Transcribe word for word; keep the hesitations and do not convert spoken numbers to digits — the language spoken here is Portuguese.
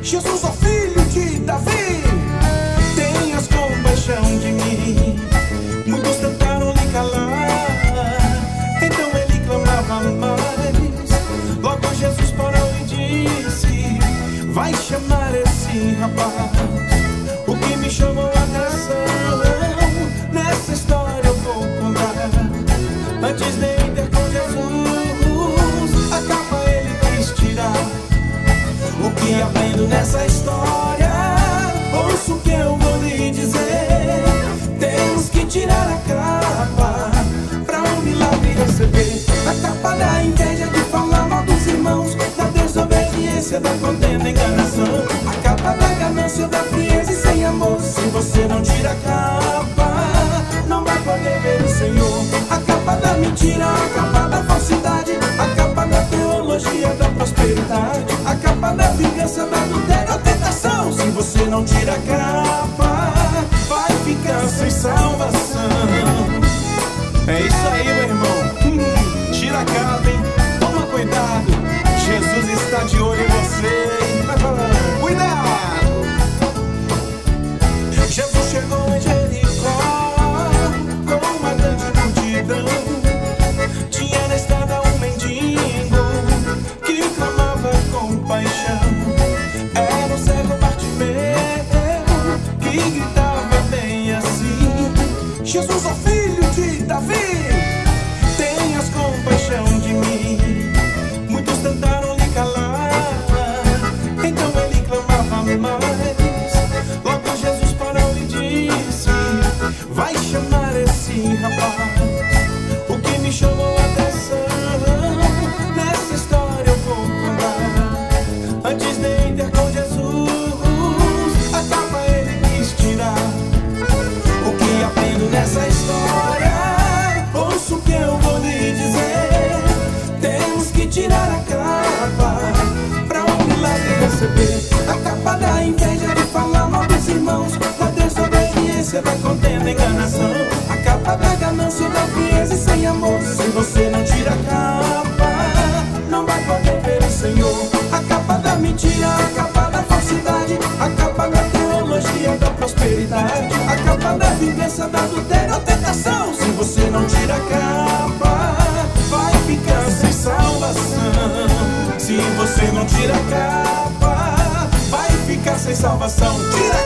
Jesus, ó filho de Davi, tenhas compaixão de mim. Muitos tentaram lhe calar, então ele clamava mais. Logo Jesus parou e disse: vai chamar esse rapaz. O que me chamou a atenção, nessa história eu vou contar. Antes de ir ter com Jesus, a capa ele quis tirar. O que aprendo nessa história, ouço o que eu vou lhe dizer. Temos que tirar a capa pra um milagre receber. A capa da inveja, de falar mal dos irmãos, da desobediência, da contenda, enganação. A capa da ganância, da frieza e sem amor. Se você não tira a capa, não vai poder ver o Senhor. A capa da mentira, a capa da falsidade, a capa da teologia, da prosperidade, a capa da vingança, da adultério, a tentação. Se você não tira a capa, vai ficar sem salvação. É isso aí, meu irmão. Hum, tira a capa, hein? Toma cuidado, Jesus está de olho em você. Cuidado! Jesus chegou em Jericó com uma grande multidão. Tinha na estrada um mendigo que clamava com paixão. Era o cego Bartimeu que gritava bem assim: Jesus, ó filho de Davi, tenhas compaixão de mim. Muitos tentaram lhe calar, então ele clamava mais. Logo Jesus parou e disse: vai chamar esse rapaz. O que me chamou a atenção, nessa história eu vou contar. Antes de ir ter com Jesus, a capa ele quis tirar. O que aprendo nessa história, ouço o que eu vou lhe dizer. Temos que tirar a capa pra um milagre receber. A capa da inveja, de falar mal dos irmãos, da desobediência, da contenda, enganação. A capa da ganância, da frieza e sem amor. Se você não tira a capa, não vai poder ver o Senhor. A capa da mentira, a capa da falsidade, a capa da teologia, da prosperidade, a capa da vingança, da adultério, a tentação. Se você não tira a capa, vai ficar sem salvação. Se você não tira a capa, vai ficar sem salvação. Tira a